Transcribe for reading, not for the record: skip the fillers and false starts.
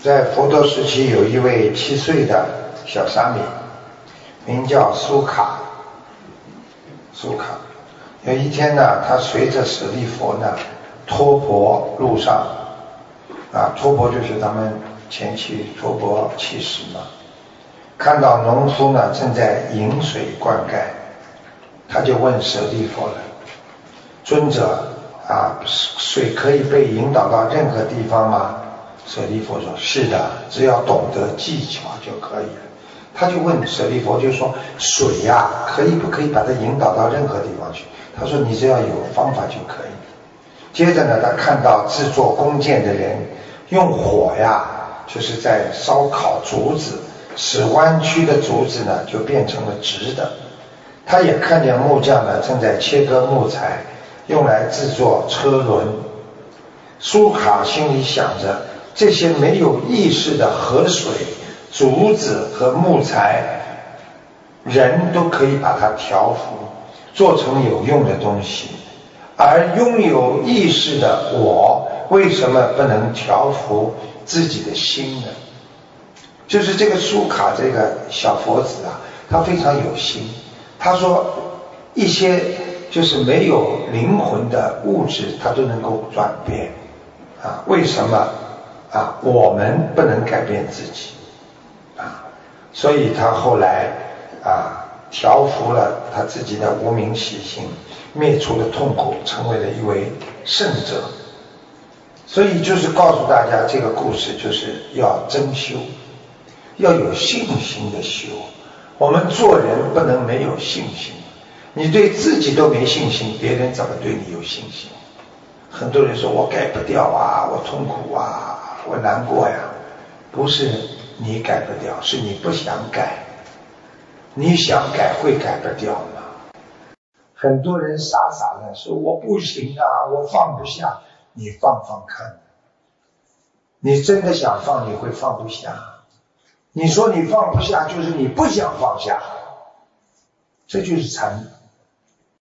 在佛陀时期，有一位7岁的小沙弥，名叫苏卡。有一天呢，他随着舍利佛呢托钵路上，托钵就是他们前期托钵乞食嘛。看到农夫呢正在引水灌溉，他就问舍利佛了：尊者水可以被引导到任何地方吗？舍利佛说：是的，只要懂得技巧就可以了。他就问舍利佛，就说水不可以把它引导到任何地方去？他说你只要有方法就可以。接着呢，他看到制作弓箭的人用火就是在烧烤竹子，使弯曲的竹子呢就变成了直的。他也看见木匠呢正在切割木材，用来制作车轮。苏卡心里想着，这些没有意识的河水、竹子和木材，人都可以把它调服，做成有用的东西，而拥有意识的我，为什么不能调服自己的心呢？就是这个苏卡这个小佛子他非常有心。他说一些就是没有灵魂的物质它都能够转变为什么我们不能改变自己所以他后来调服了他自己的无明习性，灭除了痛苦，成为了一位圣者。所以就是告诉大家，这个故事就是要真修，要有信心的修。我们做人不能没有信心，你对自己都没信心，别人怎么对你有信心？很多人说我改不掉我痛苦我难过不是你改不掉，是你不想改。你想改会改不掉吗？很多人傻的说我不行我放不下。你放看，你真的想放，你会放不下。你说你放不下，就是你不想放下，这就是禅。